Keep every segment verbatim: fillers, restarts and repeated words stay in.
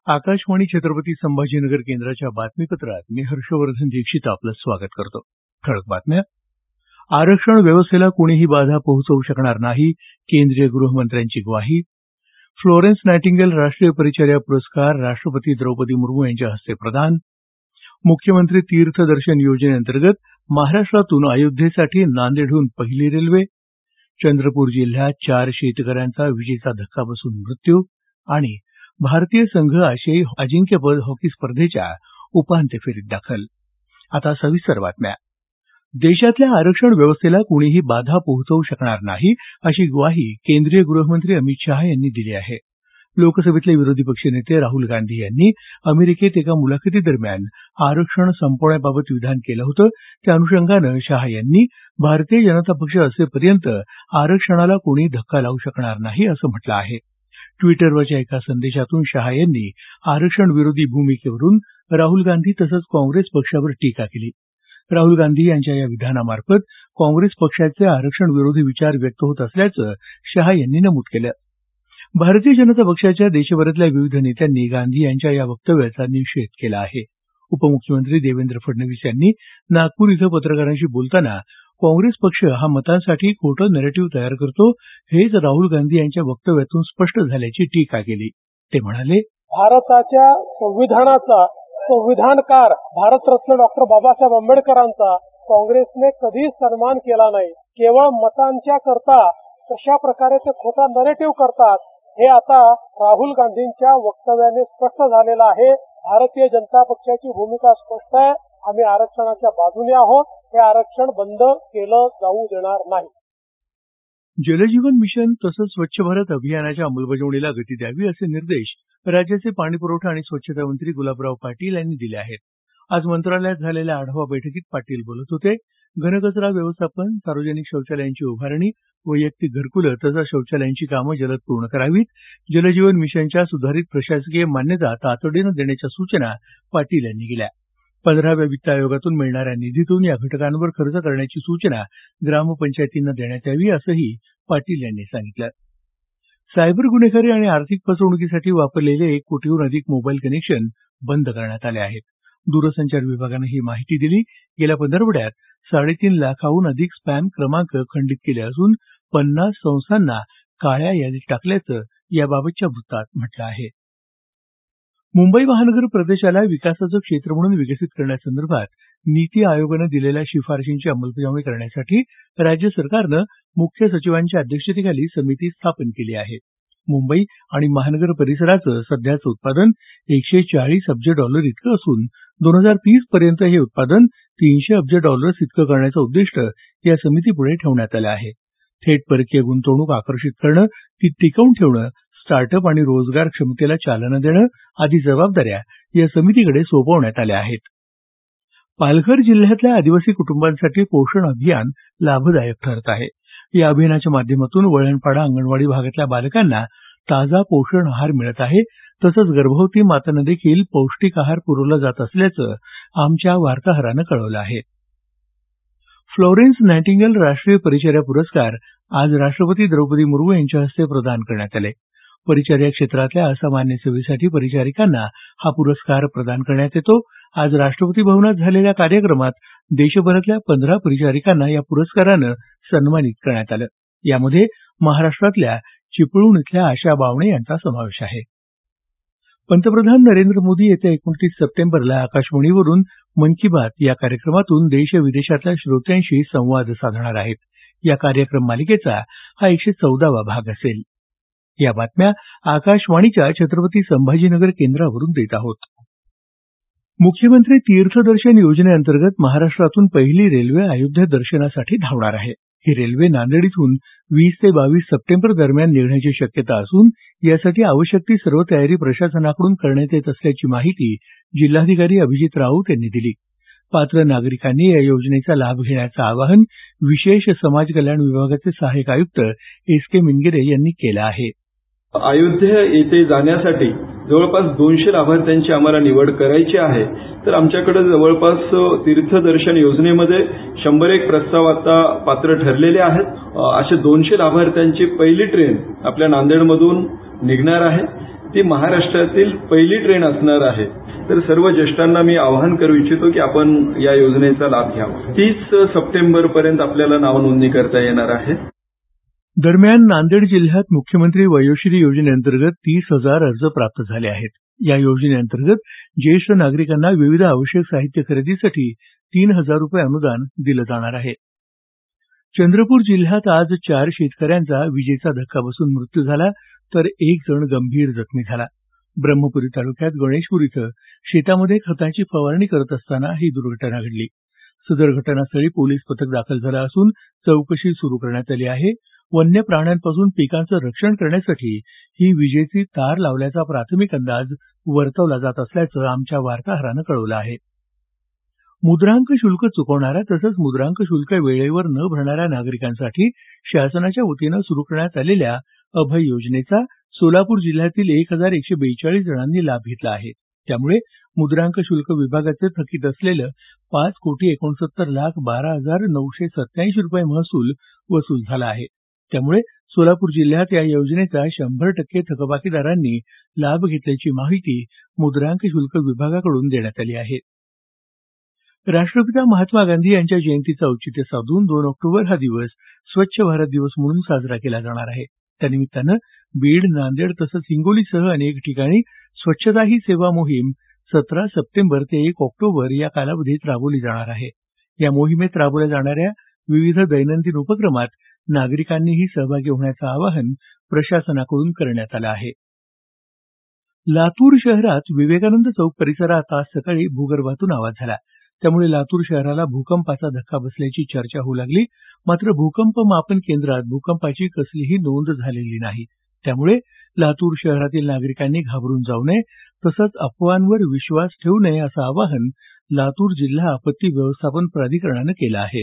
आकाशवाणी छत्रपती संभाजीनगर केंद्राच्या बातमीपत्रात मी हर्षवर्धन दीक्षित आपलं स्वागत करतो. ठळक बातम्या. आरक्षण व्यवस्थेला कोणीही बाधा पोहोचवू शकणार नाही, केंद्रीय गृहमंत्र्यांची ग्वाही. फ्लोरेन्स नायटिंगेल राष्ट्रीय परिचर्या पुरस्कार राष्ट्रपती द्रौपदी मुर्मू यांच्या हस्ते प्रदान. मुख्यमंत्री तीर्थदर्शन योजनेअंतर्गत महाराष्ट्रातून अयोध्येसाठी नांदेडहून पहिली रेल्वे. चंद्रपूर जिल्ह्यात चार शेतकऱ्यांचा विजेचा धक्का बसून मृत्यू. आणि भारतीय संघ आशियाई अजिंक्यपद हॉकी स्पर्धेच्या उपांत्य फेरीत दाखल. आता सविस्तर बातम्या. देशातल्या आरक्षण व्यवस्थेला कुणीही बाधा पोहोचवू शकणार नाही, अशी ग्वाही केंद्रीय गृहमंत्री अमित शहा यांनी दिली आहे. लोकसभेतले विरोधी पक्षनेते राहुल गांधी यांनी अमेरिकेत एका मुलाखतीदरम्यान आरक्षण संपवण्याबाबत विधान केलं होतं. त्या अनुषंगानं शहा यांनी भारतीय जनता पक्ष असेपर्यंत आरक्षणाला कोणी धक्का लावू शकणार नाही, असं म्हटलं आहे. ट्विटरवरच्या एका संदेशातून शहा यांनी आरक्षण विरोधी भूमिकेवरून राहुल गांधी तसंच काँग्रेस पक्षावर टीका केली. राहुल गांधी यांच्या या विधानामार्फत काँग्रेस पक्षाचे आरक्षण विरोधी विचार व्यक्त होत असल्याचं शहा यांनी नमूद केलं. भारतीय जनता पक्षाच्या देशभरातल्या विविध नेत्यांनी गांधी यांच्या या वक्तव्याचा निषेध केला आहे. उपमुख्यमंत्री देवेंद्र फडणवीस यांनी नागपूर इथं पत्रकारांशी बोलताना काँग्रेस पक्ष हा मतांसाठी खोटं नरेटिव्ह तयार करतो, हेच राहुल गांधी यांच्या वक्तव्यातून स्पष्ट झाल्याची टीका केली. ते म्हणाले, भारताच्या संविधानाचा संविधानकार भारतरत्न डॉक्टर बाबासाहेब आंबेडकरांचा काँग्रेसने कधीच सन्मान केला नाही. केवळ मतांच्या करता कशा प्रकारे ते खोटा नरेटिव्ह करतात, हे आता राहुल गांधींच्या वक्तव्याने स्पष्ट झालेलं आहे. भारतीय जनता पक्षाची भूमिका स्पष्ट आहे. आम्ही आरक्षणाच्या बाजूने आहोत. हे आरक्षण बंद केलं जाऊ देणार नाही. जलजीवन मिशन तसंच स्वच्छ भारत अभियानाच्या अंमलबजावणीला गती द्यावी, असे निर्देश राज्याचे पाणीपुरवठा आणि स्वच्छता मंत्री गुलाबराव पाटील यांनी दिले आहेत. आज मंत्रालयात झालेल्या आढावा बैठकीत पाटील बोलत होते. घनकचरा व्यवस्थापन, सार्वजनिक शौचालयांची उभारणी, वैयक्तिक घरकुलं तसंच शौचालयांची कामं जलद पूर्ण करावीत. जलजीवन मिशनच्या सुधारित प्रशासकीय मान्यता तातडीनं देण्याच्या सूचना पाटील यांनी केल्या. पंधराव्या वित्त आयोगातून मिळणाऱ्या निधीतून या घटकांवर खर्च करण्याची सूचना ग्रामपंचायतींना देण्यात यावी, असंही पाटील यांनी सांगितलं. सायबर गुन्हेगारी आणि आर्थिक फसवणुकीसाठी वापरलेले एक कोटीहून अधिक मोबाईल कनेक्शन बंद करण्यात आले आहेत. दूरसंचार विभागानं ही माहिती दिली. गेल्या पंधरवड्यात साडेतीन लाखाहून अधिक स्पॅम क्रमांक खंडित केले असून पन्नास संस्थांना काळ्या यादीत टाकल्याचं याबाबतच्या वृत्तात म्हटलं आहे. मुंबई महानगर प्रदेशाला विकासाचं क्षेत्र म्हणून विकसित करण्यासंदर्भात नीती आयोगानं दिलेल्या शिफारशींची अंमलबजावणी करण्यासाठी राज्य सरकारनं मुख्य सचिवांच्या अध्यक्षतेखाली समिती स्थापन केली आहे. मुंबई आणि महानगर परिसराचं सध्याचं उत्पादन एकशे चाळीस अब्ज डॉलर इतकं असून दोन हजार तीस पर्यंत हे उत्पादन तीनशे अब्ज डॉलर्स इतकं करण्याचं उद्दिष्ट या समितीपुढे ठेवण्यात आलं आहे. थेट परकीय गुंतवणूक आकर्षित करणं, ती टिकवून ठेवणं, स्टार्टअप आणि रोजगार क्षमतेला चालना देणं आदी जबाबदाऱ्या या समितीकडे सोपवण्यात आल्या आहेत. पालघर जिल्ह्यातल्या आदिवासी कुटुंबांसाठी पोषण अभियान लाभदायक ठरत आहे. या अभियानाच्या माध्यमातून वळणपाडा अंगणवाडी भागातल्या बालकांना ताजा पोषण आहार मिळत आहे. तसंच गर्भवती मातांना देखील पौष्टिक आहार पुरवला जात असल्याचं आमच्या वार्ताहरानं कळवलं आहे. फ्लोरेन्स नायटिंगेल राष्ट्रीय परिचर्या पुरस्कार आज राष्ट्रपती द्रौपदी मुर्मू यांच्या हस्ते प्रदान करण्यात आले. परिचर्या क्षेत्रातल्या असामान्य सेवेसाठी परिचारिकांना हा पुरस्कार प्रदान करण्यात येतो. आज राष्ट्रपती भवनात झालेल्या कार्यक्रमात देशभरातल्या पंधरा परिचारिकांना या पुरस्कारानं सन्मानित करण्यात आलं. यामध्ये महाराष्ट्रातल्या चिपळूण इथल्या आशा बावणे यांचा समावेश आहे. पंतप्रधान नरेंद्र मोदी येत्या एकोणतीस सप्टेंबरला आकाशवाणीवरून मन की बात या कार्यक्रमातून देश विदेशातल्या श्रोत्यांशी संवाद साधणार आहेत. या कार्यक्रम मालिकेचा हा एकशे चौदावा भाग असेल. या बातम्या आकाशवाणीच्या छत्रपती संभाजीनगर केंद्रावरून देत आहोत. मुख्यमंत्री तीर्थदर्शन योजनेअंतर्गत महाराष्ट्रातून पहिली रेल्वे अयोध्या दर्शनासाठी धावणार आहे. ही रेल्वे नांदेड इथून वीस ते बावीस सप्टेंबर दरम्यान निघण्याची शक्यता असून यासाठी आवश्यक ती सर्व तयारी प्रशासनाकडून करण्यात येत असल्याची माहिती जिल्हाधिकारी अभिजित राऊत यांनी दिली. पात्र नागरिकांनी या योजनेचा लाभ घेण्याचं आवाहन विशेष समाज कल्याण विभागाचे सहाय्यक आयुक्त एस के मिनगिरे यांनी केलं आहे. अयोध्या येथे जाण्यासाठी जवळपास दोनशे लाभार्थ्यांची आम्हाला निवड करायची आहे. तर आमच्याकडे जवळपास तीर्थदर्शन योजनेमध्ये शंभर एक प्रस्ताव आता पात्र ठरलेले आहेत. अशा दोनशे लाभार्थ्यांची पहिली ट्रेन आपल्या नांदेडमधून निघणार आहे. ती महाराष्ट्रातील पहिली ट्रेन असणार आहे. तर सर्व ज्येष्ठांना मी आवाहन करू इच्छितो की आपण या योजनेचा लाभ घ्यावा. तीस सप्टेंबर पर्यंत आपल्याला नाव नोंदणी करता येणार आहे. दरम्यान नांदेड जिल्ह्यात मुख्यमंत्री वयोश्री योजनेअंतर्गत तीस हजार अर्ज प्राप्त झाले आहेत. या योजनेअंतर्गत ज्येष्ठ नागरिकांना विविध आवश्यक साहित्य खरेदीसाठी तीन हजार रुपये अनुदान दिलं जाणार आहे. चंद्रपूर जिल्ह्यात आज चार शेतकऱ्यांचा विजेचा धक्का बसून मृत्यू झाला तर एक जण गंभीर जखमी झाला. ब्रह्मपुरी तालुक्यात गणेशपूर इथं शेतामध्ये खताची फवारणी करत असताना ही दुर्घटना घडली. सदर घटनास्थळी पोलीस पथक दाखल झालं असून चौकशी सुरू करण्यात आली आहे. वन्य प्राण्यांपासून पिकांचं रक्षण करण्यासाठी ही विजेची तार लावल्याचा प्राथमिक अंदाज वर्तवला जात असल्याचं आमच्या वार्ताहरानं कळवलं आहे. मुद्रांक शुल्क चुकवणाऱ्या तसंच मुद्रांक शुल्क वेळेवर न भरणाऱ्या नागरिकांसाठी शासनाच्या वतीनं सुरू करण्यात आलेल्या अभय योजनेचा सोलापूर जिल्ह्यातील एक हजार एकशे बेचाळीस जणांनी लाभ घेतला आहे. त्यामुळे मुद्रांक शुल्क विभागाचे थकीत असलेलं पाच कोटी एकोणसत्तर लाख बारा हजार नऊशे सत्याऐंशी रुपये महसूल वसूल झाला आहे. त्यामुळे सोलापूर जिल्ह्यात या योजनेचा शंभर टक्के थकबाकीदारांनी लाभ घेतल्याची माहिती मुद्रांक शुल्क विभागाकडून देण्यात आली आहे. राष्ट्रपिता महात्मा गांधी यांच्या जयंतीचं औचित्य साधून दोन ऑक्टोबर हा दिवस स्वच्छ भारत दिवस म्हणून साजरा केला जाणार आहे. त्यानिमित्तानं बीड, नांदेड तसंच हिंगोलीसह अनेक ठिकाणी स्वच्छता ही सेवा मोहीम सतरा सप्टेंबर ते एक ऑक्टोबर या कालावधीत राबवली जाणार आहे. या मोहिमेत राबवल्या जाणाऱ्या विविध दैनंदिन उपक्रमात नागरिकांनीही सहभागी होण्याचं आवाहन प्रशासनाकडून करण्यात आलं आहे. लातूर शहरात विवेकानंद चौक परिसरात आज सकाळी भूगर्भातून आवाज झाला. त्यामुळे लातूर शहराला भूकंपाचा धक्का बसल्याची चर्चा होऊ लागली. मात्र भूकंप मापन केंद्रात भूकंपाची कसलीही नोंद झालेली नाही. त्यामुळे लातूर शहरातील नागरिकांनी घाबरून जाऊ नये तसंच अफवांवर विश्वास ठेवू नये असं आवाहन लातूर जिल्हा आपत्ती व्यवस्थापन प्राधिकरणानं केलं आहे.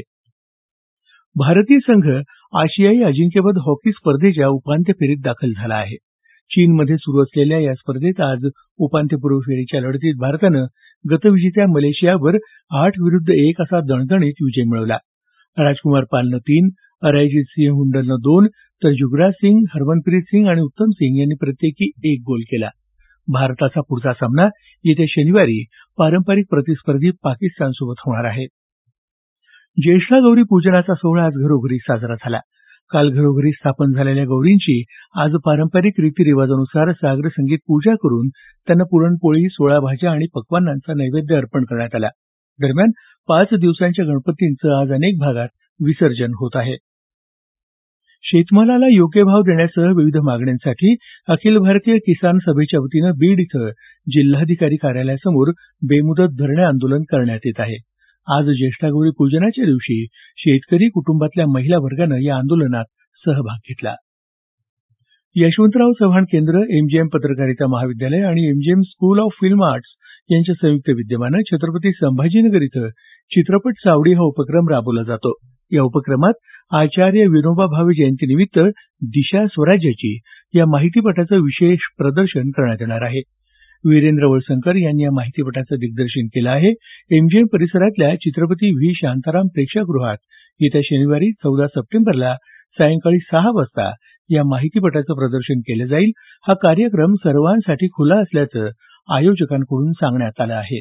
भारतीय संघ आशियाई अजिंक्यपद हॉकी स्पर्धेच्या उपांत्य फेरीत दाखल झाला आहे. चीनमध्ये सुरू असलेल्या या स्पर्धेत आज उपांत्यपूर्व फेरीच्या लढतीत भारतानं गतविजेत्या मलेशियावर आठ विरुद्ध एक असा दणदणीत विजय मिळवला. राजकुमार पालनं तीन, अरायजित सिंह हुंडलनं दोन तर युवराज सिंग, हरमनप्रीत सिंग आणि उत्तम सिंग यांनी प्रत्येकी एक गोल केला. भारताचा पुढचा सामना येत्या शनिवारी पारंपरिक प्रतिस्पर्धी पाकिस्तानसोबत होणार आहे. ज्येष्ठा गौरी पूजनाचा सोहळा आज घरोघरी साजरा झाला. काल घरोघरी स्थापन झालेल्या गौरींची आज पारंपरिक रीतिरिवाजानुसार सागर संगीत पूजा करून त्यांना पुरणपोळी, सोळा भाज्या आणि पक्वान्नांचा नैवेद्य अर्पण करण्यात आला. दरम्यान पाच दिवसांच्या गणपतींचं आज अनेक भागात विसर्जन होत आहे. शेतमालाला योग्य भाव देण्यासह विविध मागण्यांसाठी अखिल भारतीय किसान सभेच्या वतीनं बीड इथं जिल्हाधिकारी कार्यालयासमोर बेमुदत धरणे आंदोलन करण्यात येत आहे. आज ज्येष्ठा गौरी पूजनाच्या दिवशी शेतकरी कुटुंबातल्या महिला वर्गानं या आंदोलनात सहभाग घेतला. यशवंतराव चव्हाण केंद्र, एमजीएम पत्रकारिता महाविद्यालय आणि MGM school of film arts यांच्या संयुक्त विद्यमानं छत्रपती संभाजीनगर इथं चित्रपट चावडी हा उपक्रम राबवला जातो. या उपक्रमात आचार्य विनोबा भावे जयंतीनिमित्त दिशा स्वराज्याची या माहितीपटाचं विशेष प्रदर्शन करण्यात येणार आहे. वीरेंद्र वळसंकर यांनी या माहितीपटाचं दिग्दर्शन केलं आहे. एमजीएम परिसरातल्या चित्रपती व्ही शांताराम प्रेक्षागृहात येत्या शनिवारी चौदा सप्टेंबरला सायंकाळी सहा वाजता या माहितीपटाचं प्रदर्शन केलं जाईल. हा कार्यक्रम सर्वांसाठी खुला असल्याचं आयोजकांकडून सांगण्यात आलं आहे.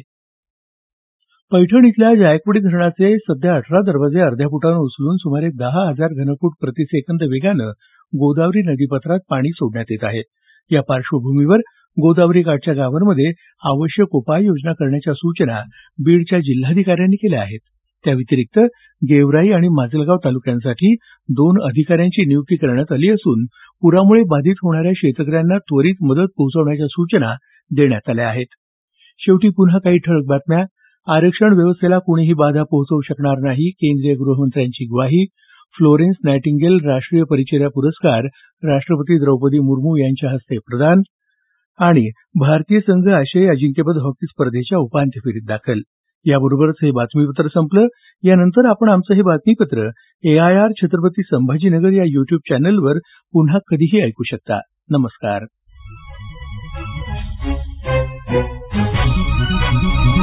पैठण इथल्या जायकवाडी धरणाचे सध्या अठरा दरवाजे अर्ध्या फुटानं उचलून सुमारे दहा हजार घनफूट प्रतिसेकंद वेगानं गोदावरी नदीपात्रात पाणी सोडण्यात येत आहे. या पार्श्वभूमीवर गोदावरी काठच्या गावांमध्ये आवश्यक उपाययोजना करण्याच्या सूचना बीडच्या जिल्हाधिकाऱ्यांनी केल्या आहेत. त्या व्यतिरिक्त गेवराई आणि माजलगाव तालुक्यांसाठी दोन अधिकाऱ्यांची नियुक्ती करण्यात आली असून पुरामुळे बाधित होणाऱ्या शेतकऱ्यांना त्वरित मदत पोहोचवण्याच्या सूचना देण्यात आल्या आहेत. शेवटी पुन्हा काही ठळक बातम्या. आरक्षण व्यवस्थेला कोणीही बाधा पोहोचवू शकणार नाही, केंद्रीय गृहमंत्र्यांची ग्वाही. फ्लोरेन्स नायटिंगेल राष्ट्रीय परिचर्या पुरस्कार राष्ट्रपती द्रौपदी मुर्मू यांच्या हस्ते प्रदान. आणि भारतीय संघ आशियाई अजिंक्यपद हॉकी स्पर्धेच्या उपांत्य फेरीत दाखल. याबरोबरच हे बातमीपत्र संपलं. यानंतर आपण आमचं हे बातमीपत्र एआयआर छत्रपती संभाजीनगर या युट्यूब चॅनलवर पुन्हा कधीही ऐकू शकता. नमस्कार.